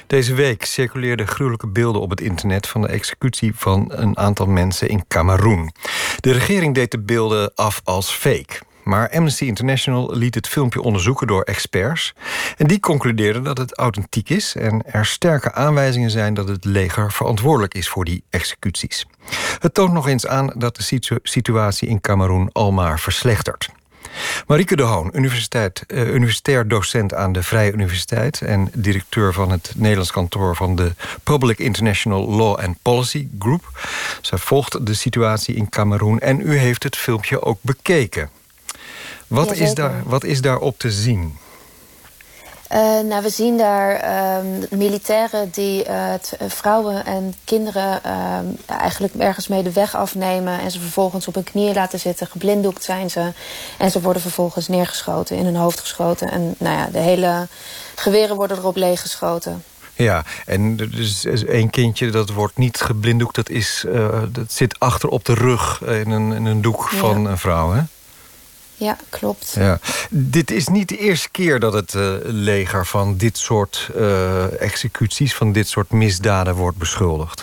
Deze week circuleerden gruwelijke beelden op het internet van de executie van een aantal mensen in Kameroen. De regering deed de beelden af als fake. Maar Amnesty International liet het filmpje onderzoeken door experts. En die concludeerden dat het authentiek is en er sterke aanwijzingen zijn dat het leger verantwoordelijk is voor die executies. Het toont nog eens aan dat de situatie in Kameroen almaar verslechtert. Marieke de Hoon, universitair docent aan de Vrije Universiteit en directeur van het Nederlands kantoor van de Public International Law and Policy Group. Zij volgt de situatie in Kameroen en u heeft het filmpje ook bekeken. Wat is daarop te zien? We zien daar militairen die vrouwen en kinderen eigenlijk ergens mee de weg afnemen en ze vervolgens op hun knieën laten zitten. Geblinddoekt zijn ze en ze worden vervolgens neergeschoten, in hun hoofd geschoten. En de hele geweren worden erop leeggeschoten. Ja, en dus één kindje dat wordt niet geblinddoekt, dat zit achter op de rug in een doek van een vrouw, hè? Ja, klopt. Ja. Dit is niet de eerste keer dat het leger van dit soort executies, van dit soort misdaden wordt beschuldigd.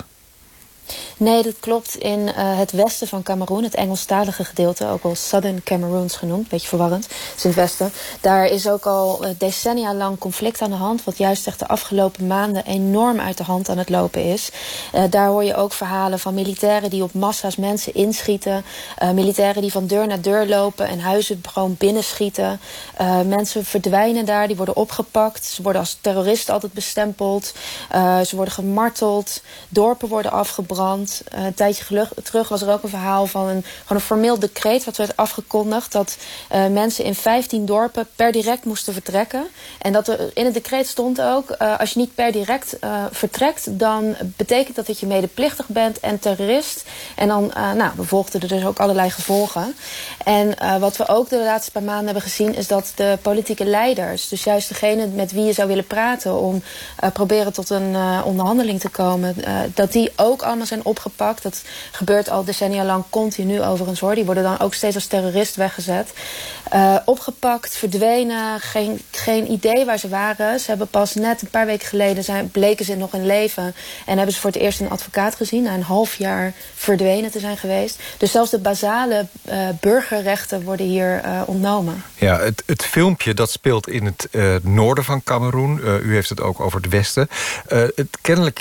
Nee, dat klopt. In het westen van Kameroen, het Engelstalige gedeelte, ook wel Southern Cameroons genoemd, beetje verwarrend, het is in het westen. Daar is ook al decennia lang conflict aan de hand, wat juist echt de afgelopen maanden enorm uit de hand aan het lopen is. Daar hoor je ook verhalen van militairen die op massa's mensen inschieten, militairen die van deur naar deur lopen en huizen gewoon binnenschieten. Mensen verdwijnen daar, die worden opgepakt, ze worden als terroristen altijd bestempeld, ze worden gemarteld, dorpen worden afgebrand. Een tijdje terug was er ook een verhaal van een formeel decreet wat werd afgekondigd dat mensen in 15 dorpen per direct moesten vertrekken. En dat er in het decreet stond ook, als je niet per direct vertrekt, dan betekent dat je medeplichtig bent en terrorist. En dan bevolgden er dus ook allerlei gevolgen. En wat we ook de laatste paar maanden hebben gezien is dat de politieke leiders, dus juist degene met wie je zou willen praten om proberen tot een onderhandeling te komen, dat die ook allemaal zijn opgepakt. Dat gebeurt al decennia lang continu overigens hoor. Die worden dan ook steeds als terrorist weggezet. Opgepakt, verdwenen, geen idee waar ze waren. Ze hebben pas net een paar weken geleden bleken ze nog in leven en hebben ze voor het eerst een advocaat gezien na een half jaar verdwenen te zijn geweest. Dus zelfs de basale burgerrechten worden hier ontnomen. Ja, het filmpje dat speelt in het noorden van Kameroen. U heeft het ook over het westen. Kennelijk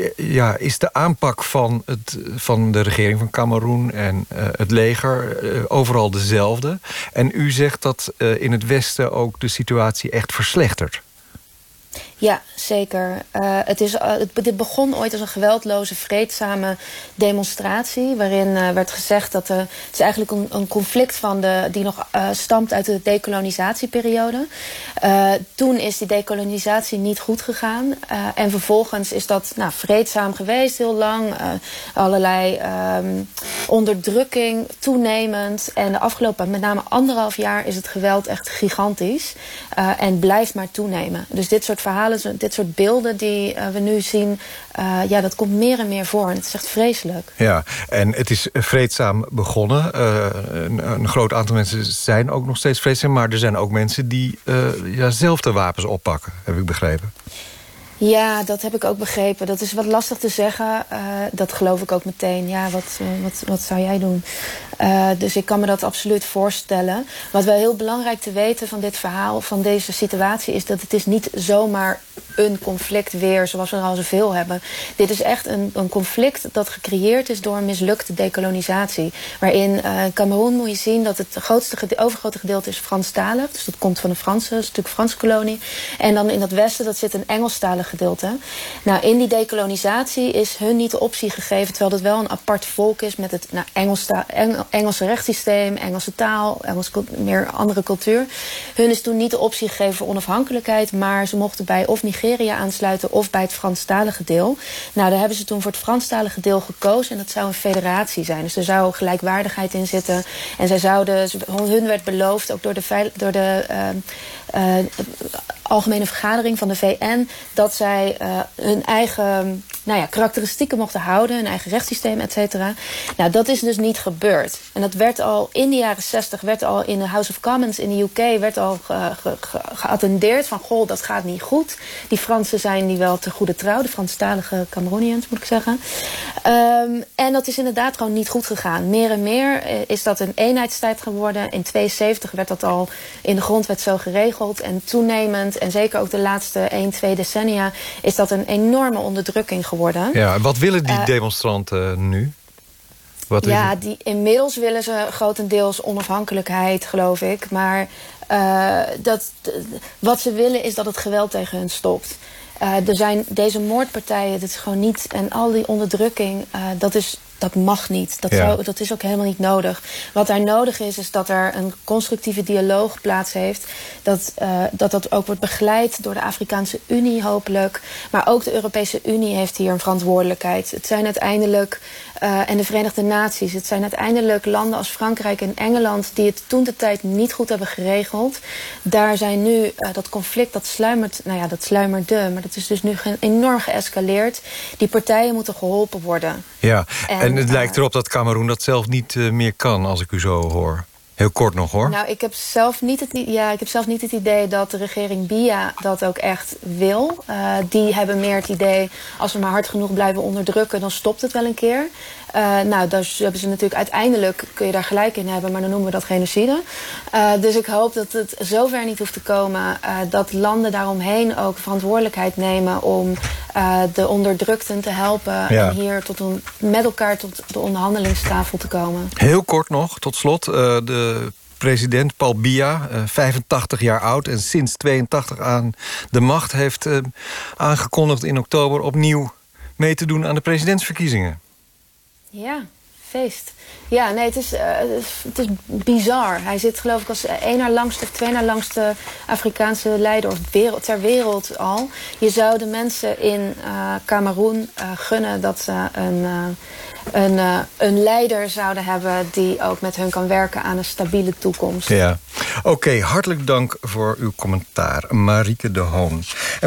is de aanpak van de regering van Kameroen en het leger overal dezelfde. En u zegt dat in het westen ook de situatie echt verslechtert. Ja, zeker. Dit begon ooit als een geweldloze, vreedzame demonstratie, waarin werd gezegd dat het is eigenlijk een conflict die nog stamt uit de decolonisatieperiode. Toen is die dekolonisatie niet goed gegaan. En vervolgens is dat vreedzaam geweest, heel lang. Allerlei onderdrukking, toenemend. En de afgelopen, met name 1,5 jaar, is het geweld echt gigantisch. En blijft maar toenemen. Dus dit soort verhalen, dit soort beelden die we nu zien, dat komt meer en meer voor. En het is echt vreselijk. Ja, en het is vreedzaam begonnen. Een groot aantal mensen zijn ook nog steeds vreedzaam, maar er zijn ook mensen die zelf de wapens oppakken, heb ik begrepen. Ja, dat heb ik ook begrepen. Dat is wat lastig te zeggen. Dat geloof ik ook meteen. Ja, wat zou jij doen? Dus ik kan me dat absoluut voorstellen. Wat wel heel belangrijk te weten van dit verhaal, van deze situatie, is dat het is niet zomaar een conflict weer zoals we er al zoveel hebben. Dit is echt een conflict dat gecreëerd is door een mislukte dekolonisatie. Waarin Kameroen moet je zien dat het overgrote gedeelte is Franstalig. Dus dat komt van de Franse, een stuk Franse kolonie. En dan in dat westen, dat zit een Engelstalig gedeelte. Nou, in die dekolonisatie is hun niet de optie gegeven, terwijl het wel een apart volk is met het Engelse rechtssysteem, Engelse taal, meer andere cultuur. Hun is toen niet de optie gegeven voor onafhankelijkheid, maar ze mochten bij of Nigeria aansluiten of bij het Franstalige deel. Nou, daar hebben ze toen voor het Franstalige deel gekozen en dat zou een federatie zijn. Dus er zou gelijkwaardigheid in zitten. En hun werd beloofd, ook door de Algemene Vergadering van de VN, dat zij hun eigen karakteristieken mochten houden, een eigen rechtssysteem, et cetera. Nou, dat is dus niet gebeurd. En dat werd al in de jaren 60, werd al in de House of Commons in de UK, werd al geattendeerd van, goh, dat gaat niet goed. Die Fransen zijn die wel te goede trouw, de Franstalige Camerooniërs, moet ik zeggen. En dat is inderdaad gewoon niet goed gegaan. Meer en meer is dat een eenheidstijd geworden. In 72 werd dat al in de grondwet zo geregeld. En toenemend, en zeker ook de laatste 1-2 decennia, is dat een enorme onderdrukking geworden. Ja, wat willen die demonstranten nu? Inmiddels willen ze grotendeels onafhankelijkheid, geloof ik. Maar wat ze willen is dat het geweld tegen hun stopt. Er zijn deze moordpartijen, dat is gewoon niet. En al die onderdrukking, dat mag niet. Dat is ook helemaal niet nodig. Wat daar nodig is dat er een constructieve dialoog plaats heeft. Dat ook wordt begeleid door de Afrikaanse Unie hopelijk. Maar ook de Europese Unie heeft hier een verantwoordelijkheid. Het zijn uiteindelijk, en de Verenigde Naties, het zijn uiteindelijk landen als Frankrijk en Engeland die het toentertijd niet goed hebben geregeld. Daar zijn nu dat conflict, dat sluimerde, maar dat is dus nu enorm geëscaleerd. Die partijen moeten geholpen worden. Ja, en het lijkt erop dat Kameroen dat zelf niet meer kan, als ik u zo hoor. Heel kort nog, hoor. Nou, ik heb zelf niet het idee dat de regering Biya dat ook echt wil. Die hebben meer het idee, als we maar hard genoeg blijven onderdrukken, dan stopt het wel een keer. Daar hebben ze natuurlijk uiteindelijk, kun je daar gelijk in hebben, maar dan noemen we dat genocide. Dus ik hoop dat het zover niet hoeft te komen dat landen daaromheen ook verantwoordelijkheid nemen om de onderdrukten te helpen en hier met elkaar tot de onderhandelingstafel te komen. Heel kort nog, tot slot. De president Paul Biya, 85 jaar oud en sinds 82 aan de macht, heeft aangekondigd in oktober opnieuw mee te doen aan de presidentsverkiezingen. Ja, feest. Ja, nee, het is bizar. Hij zit geloof ik als één na langste of twee na langste Afrikaanse leider ter wereld al. Je zou de mensen in Kameroen gunnen dat ze een leider zouden hebben die ook met hun kan werken aan een stabiele toekomst. Ja. Oké, hartelijk dank voor uw commentaar. Marieke de Hoon.